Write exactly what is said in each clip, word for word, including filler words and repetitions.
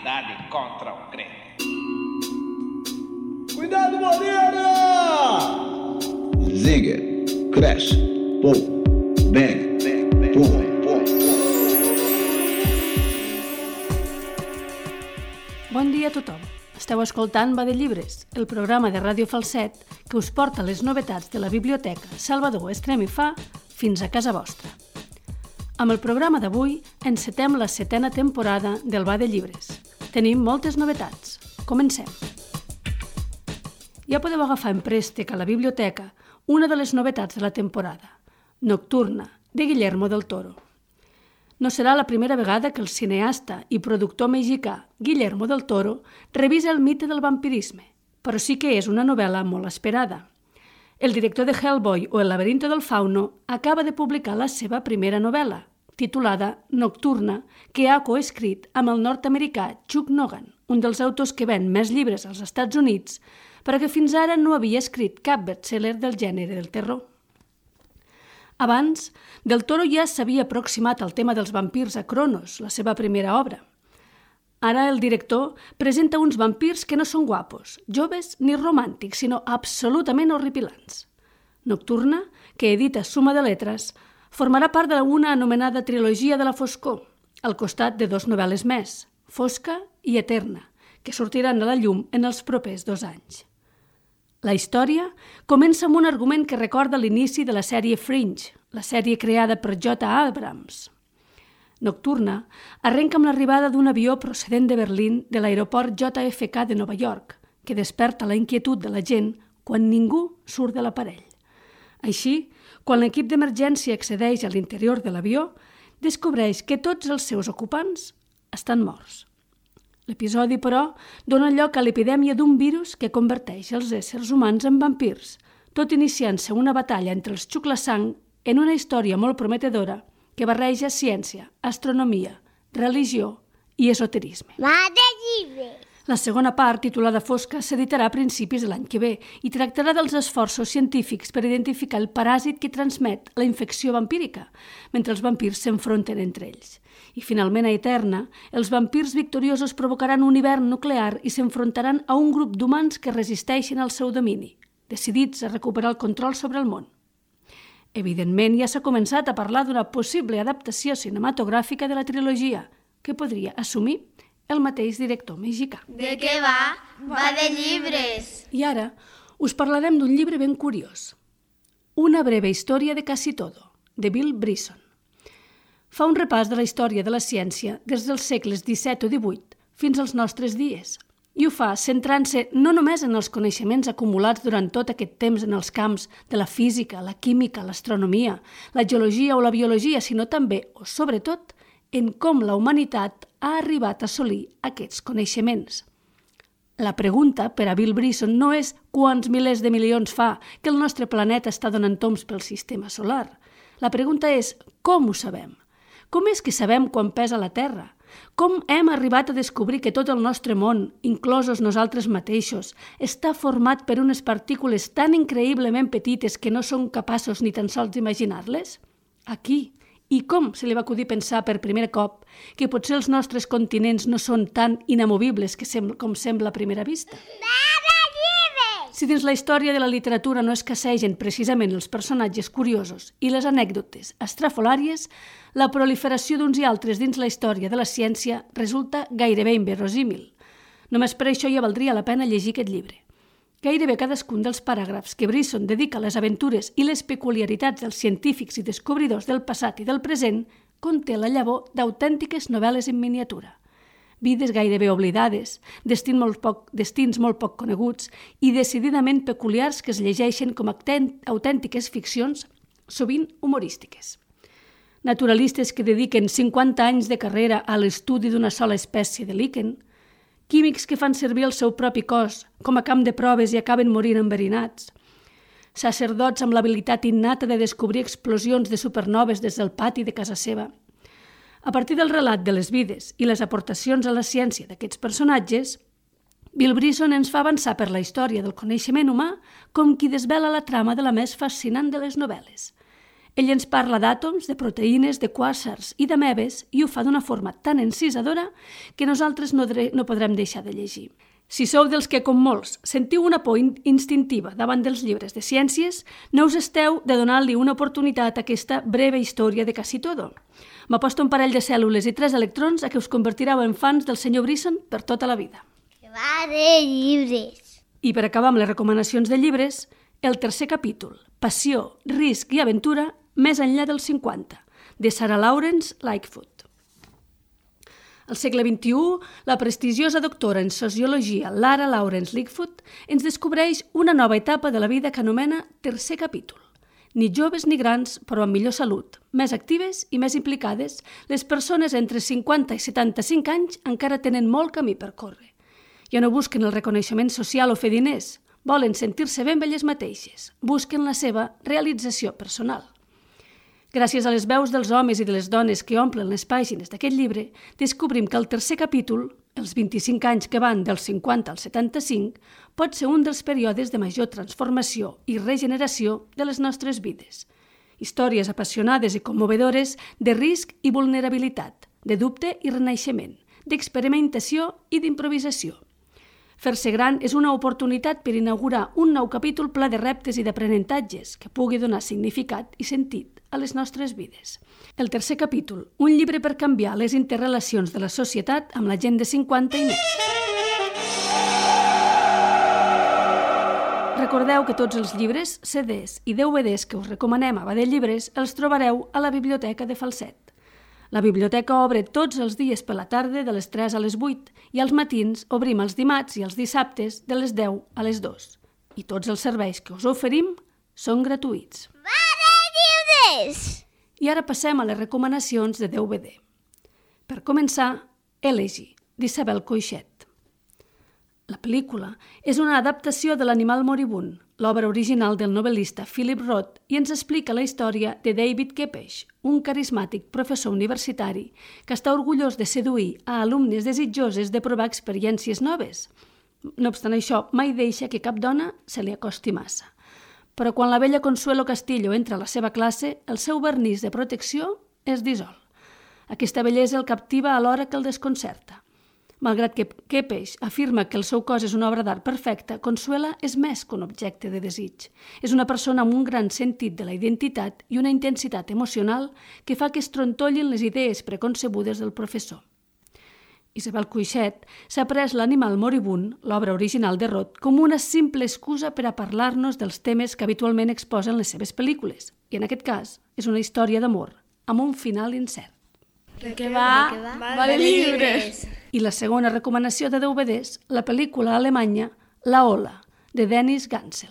humanidade contra o crente. Cuidado, Moreira! Zinger, crash, pum, bang, pum, pum. Bon dia a tothom. Esteu escoltant Va de Llibres, el programa de Ràdio Falset que us porta les novetats de la biblioteca Salvador Estrem i Fa fins a casa vostra. Amb el programa d'avui encetem la setena temporada del Va de Llibres. Tenim moltes novetats. Comencem. Ja podeu agafar en préstec a la biblioteca una de les novetats de la temporada, Nocturna, de Guillermo del Toro. No serà la primera vegada que el cineasta i productor mexicà Guillermo del Toro revisa el mite del vampirisme, però sí que és una novel·la molt esperada. El director de Hellboy o El laberinto del fauno acaba de publicar la seva primera novel·la, titulada Nocturna, que ha coescrit amb el nord-americà Chuck Nogan, un dels autors que ven més llibres als Estats Units, però que fins ara no havia escrit cap best-seller del gènere del terror. Abans, Del Toro ja s'havia aproximat al tema dels vampirs a Cronos, la seva primera obra. Ara el director presenta uns vampirs que no són guapos, joves ni romàntics, sinó absolutament horripilants. Nocturna, que edita Suma de Letres, formarà part d'una anomenada trilogia de la foscor, al costat de dos novel·les més, Fosca i Eterna, que sortiran a la llum en els propers dos anys. La història comença amb un argument que recorda l'inici de la sèrie Fringe, la sèrie creada per J. Abrams. Nocturna arrenca amb l'arribada d'un avió procedent de Berlín de l'aeroport J F K de Nova York, que desperta la inquietud de la gent quan ningú surt de l'aparell. Així, quan l'equip d'emergència accedeix a l'interior de l'avió, descobreix que tots els seus ocupants estan morts. L'episodi, però, dona lloc a l'epidèmia d'un virus que converteix els éssers humans en vampirs, tot iniciant-se una batalla entre els xuclasang en una història molt prometedora que barreja ciència, astronomia, religió i esoterisme. Va de llibres! La segona part, titulada Fosca, s'editarà a principis de l'any que ve i tractarà dels esforços científics per identificar el paràsit que transmet la infecció vampírica, mentre els vampirs s'enfronten entre ells. I finalment, a Eterna, els vampirs victoriosos provocaran un hivern nuclear i s'enfrontaran a un grup d'humans que resisteixen al seu domini, decidits a recuperar el control sobre el món. Evidentment, ja s'ha començat a parlar d'una possible adaptació cinematogràfica de la trilogia, que podria assumir el mateix director mexicà. De què va? Va de llibres! I ara us parlarem d'un llibre ben curiós. Una breve història de casi todo, de Bill Bryson. Fa un repàs de la història de la ciència des dels segles disset o divuit fins als nostres dies, i ho fa centrant-se no només en els coneixements acumulats durant tot aquest temps en els camps de la física, la química, l'astronomia, la geologia o la biologia, sinó també, o sobretot, en com la humanitat ha arribat a assolir aquests coneixements. La pregunta per a Bill Bryson no és quants milers de milions fa que el nostre planeta està donant tombs pel sistema solar. La pregunta és com ho sabem? Com és que sabem quan pesa la Terra? Com hem arribat a descobrir que tot el nostre món, inclosos nosaltres mateixos, està format per unes partícules tan increïblement petites que no som capaços ni tan sols d'imaginar-les? Aquí. I com se li va acudir pensar per primer cop que potser els nostres continents no són tan inamovibles que sem- com sembla a primera vista? Si dins la història de la literatura no escassegen precisament els personatges curiosos i les anècdotes estrafolàries, la proliferació d'uns i altres dins la història de la ciència resulta gairebé inverosímil. Només per això ja valdria la pena llegir aquest llibre. Gairebé cadascun dels paràgrafs que Bryson dedica a les aventures i les peculiaritats dels científics i descobridors del passat i del present conté la llavor d'autèntiques novel·les en miniatura. Vides gairebé oblidades, destins molt poc, destins molt poc coneguts i decididament peculiars que es llegeixen com autèntiques ficcions, sovint humorístiques. Naturalistes que dediquen cinquanta anys de carrera a l'estudi d'una sola espècie de líquen, químics que fan servir el seu propi cos com a camp de proves i acaben morint enverinats, sacerdots amb l'habilitat innata de descobrir explosions de supernoves des del pati de casa seva. A partir del relat de les vides i les aportacions a la ciència d'aquests personatges, Bill Bryson ens fa avançar per la història del coneixement humà com qui desvela la trama de la més fascinant de les novel·les. Ell ens parla d'àtoms, de proteïnes, de quàsars i d'amebes i ho fa d'una forma tan encisadora que nosaltres no, dre- no podrem deixar de llegir. Si sou dels que, com molts, sentiu una por in- instintiva davant dels llibres de ciències, no us esteu de donar-li una oportunitat a aquesta breve història de quasi todo. M'aposto un parell de cèl·lules i tres electrons a que us convertireu en fans del senyor Brisson per tota la vida. Que va de llibres. I per acabar amb les recomanacions de llibres, el tercer capítol, Passió, risc i aventura, més enllà dels cinquanta, de Sarah Lawrence Lightfoot. Al segle vint-i-u, la prestigiosa doctora en sociologia Lara Lawrence Lightfoot ens descobreix una nova etapa de la vida que anomena tercer capítol. Ni joves ni grans, però amb millor salut, més actives i més implicades, les persones entre cinquanta i setanta-cinc anys encara tenen molt camí per córrer. Ja no busquen el reconeixement social o fer diners, volen sentir-se bé amb elles mateixes, busquen la seva realització personal. Gràcies a les veus dels homes i de les dones que omplen les pàgines d'aquest llibre, descobrim que el tercer capítol, els vint-i-cinc anys que van dels cinquanta al setanta-cinc, pot ser un dels períodes de major transformació i regeneració de les nostres vides. Històries apassionades i commovedores de risc i vulnerabilitat, de dubte i renaixement, d'experimentació i d'improvisació. Fer-se gran és una oportunitat per inaugurar un nou capítol ple de reptes i d'aprenentatges que pugui donar significat i sentit a les nostres vides. El tercer capítol, un llibre per canviar les interrelacions de la societat amb la gent de cinquanta i més. Recordeu que tots els llibres, C Ds i D V Ds que us recomanem a Va de Llibres els trobareu a la biblioteca de Falset. La biblioteca obre tots els dies per la tarda de les tres a les vuit i als matins obrim els dimarts i els dissabtes de les deu a les dues. I tots els serveis que us oferim són gratuïts. Va de llibres! I ara passem a les recomanacions de D V D. Per començar, Elegy, d'Isabel Coixet. La pel·lícula és una adaptació de L'animal moribund, l'obra original del novel·lista Philip Roth, i ens explica la història de David Kepes, un carismàtic professor universitari que està orgullós de seduir a alumnes desitjoses de provar experiències noves. No obstant això, mai deixa que cap dona se li acosti massa. Però quan la vella Consuelo Castillo entra a la seva classe, el seu vernís de protecció es dissol. Aquesta bellesa el captiva alhora que el desconcerta. Malgrat que Kepes afirma que el seu cos és una obra d'art perfecta, Consuela és més que un objecte de desig. És una persona amb un gran sentit de la identitat i una intensitat emocional que fa que es trontollin les idees preconcebudes del professor. Isabel Coixet s'ha pres L'animal moribund, l'obra original de Roth, com una simple excusa per a parlar-nos dels temes que habitualment exposen les seves pel·lícules. I en aquest cas és una història d'amor, amb un final incert. De què va? Va de llibres! I la segona recomanació de D V Ds, la pel·lícula alemanya La Ola, de Dennis Gansel.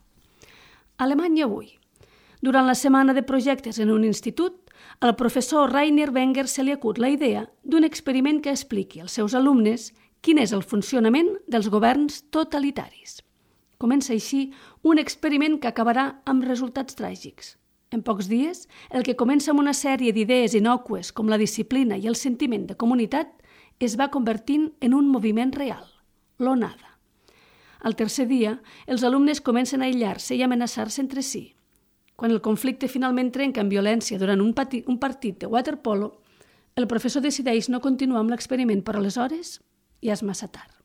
Alemanya avui. Durant la setmana de projectes en un institut, al professor Rainer Wenger se li acut la idea d'un experiment que expliqui als seus alumnes quin és el funcionament dels governs totalitaris. Comença així un experiment que acabarà amb resultats tràgics. En pocs dies, el que comença amb una sèrie d'idees innòcues com la disciplina i el sentiment de comunitat es va convertint en un moviment real, l'onada. Al tercer dia, els alumnes comencen a aïllar-se i amenaçar-se entre si. Quan el conflicte finalment trenca en violència durant un, pati, un partit de waterpolo, el professor decideix no continuar amb l'experiment, però aleshores ja és massa tard.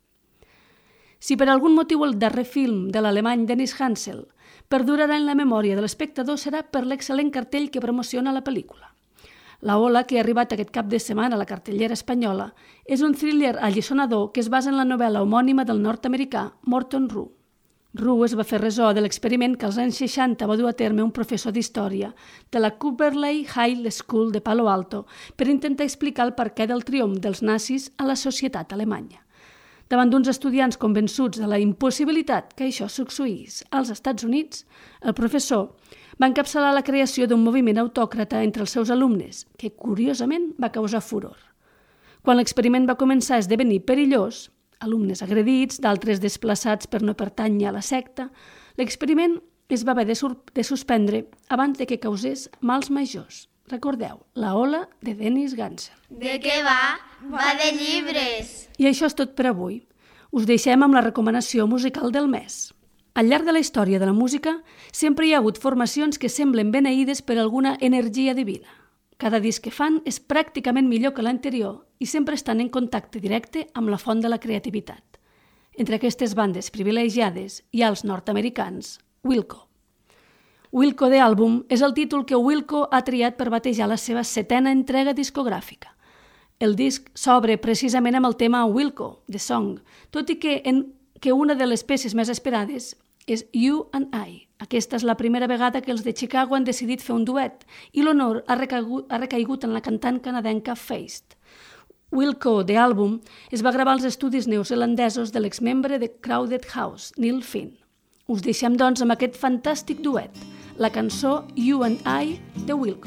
Si per algun motiu el darrer film de l'alemany Dennis Gansel perdurarà en la memòria de l'espectador serà per l'excel·lent cartell que promociona la pel·lícula. La Ola, que ha arribat aquest cap de setmana a la cartellera espanyola, és un thriller alliçonador que es basa en la novel·la homònima del nord-americà Morton Rhue. Rhue es va fer ressò de l'experiment que als anys seixanta va dur a terme un professor d'història de la Cooperley High School de Palo Alto per intentar explicar el perquè del triomf dels nazis a la societat alemanya. Davant d'uns estudiants convençuts de la impossibilitat que això succeís als Estats Units, el professor va encapçalar la creació d'un moviment autòcrata entre els seus alumnes, que curiosament va causar furor. Quan l'experiment va començar a esdevenir perillós, alumnes agredits, d'altres desplaçats per no pertànyer a la secta, l'experiment es va haver de, de suspendre abans de que causés mals majors. Recordeu, La Ola, de Dennis Gansel. De què va? Va de llibres! I això és tot per avui. Us deixem amb la recomanació musical del mes. Al llarg de la història de la música, sempre hi ha hagut formacions que semblen beneïdes per alguna energia divina. Cada disc que fan és pràcticament millor que l'anterior i sempre estan en contacte directe amb la font de la creativitat. Entre aquestes bandes privilegiades hi ha els nord-americans Wilco. Wilco The Album és el títol que Wilco ha triat per batejar la seva setena entrega discogràfica. El disc s'obre precisament amb el tema Wilco, The Song, tot i que, en, que una de les peces més esperades és You and I. Aquesta és la primera vegada que els de Chicago han decidit fer un duet i l'honor ha recaigut, ha recaigut en la cantant canadenca Feist. Wilco The Album es va gravar als estudis neozelandesos de l'exmembre de Crowded House, Neil Finn. Us deixem, doncs, amb aquest fantàstic duet, la cançó You and I de Wilco.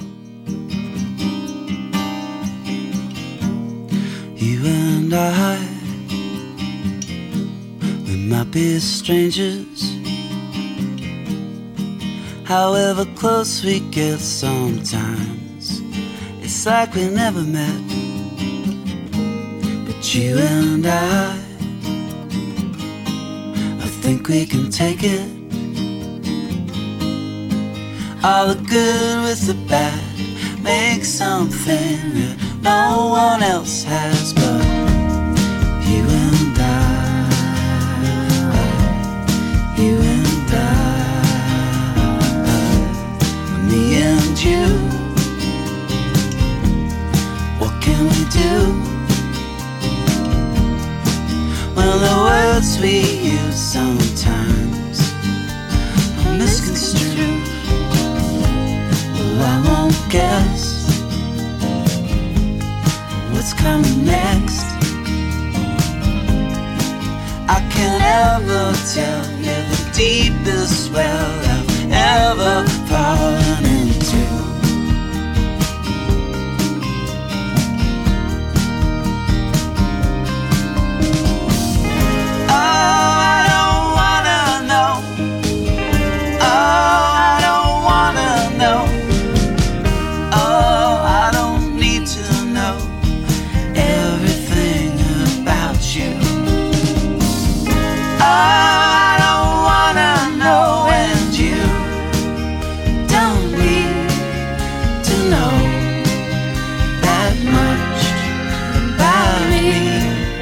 You and I, we might be strangers, however close we get sometimes, it's like we never met. But you and I, I think we can take it, all the good with the bad, make something that no one else has but you and I, you and I, me and you. What can we do when the words we use sometimes are misconstrued? Well, I won't guess what's coming next. I can't ever tell you the deepest well I've ever fallen into. Oh, I don't wanna know. Oh, I don't wanna know. Oh, I don't need to know everything about you. Oh, I don't wanna know, and you don't need to know that much about me.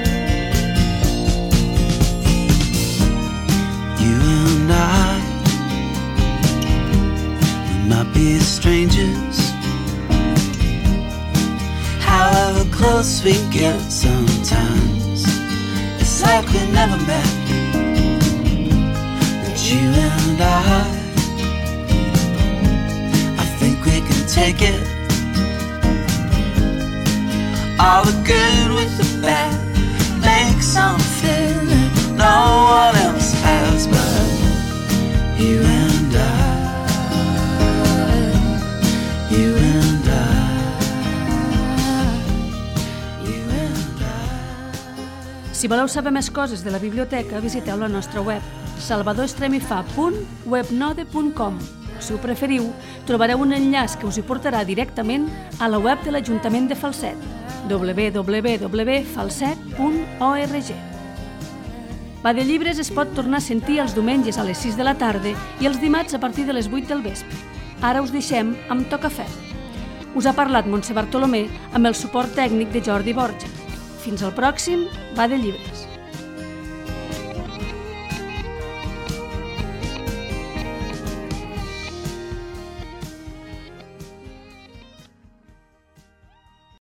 You and I, we might be strangers, however close we get sometimes, it's like we never met. But you and I, I think we can take it, all the good with the bad, make something that no one else has but you and I, you and I. Si voleu saber més coses de la biblioteca, visiteu la nostra web, salvador estremifà punt webnode punt com. Si ho preferiu, trobareu un enllaç que us hi portarà directament a la web de l'Ajuntament de Falset, w w w punt falset punt org. Va de Llibres es pot tornar a sentir els diumenges a les sis de la tarda i els dimarts a partir de les vuit del vespre. Ara us deixem amb Tocafè. Us ha parlat Montse Bartolomé amb el suport tècnic de Jordi Borja. Fins al pròxim Va de Llibres.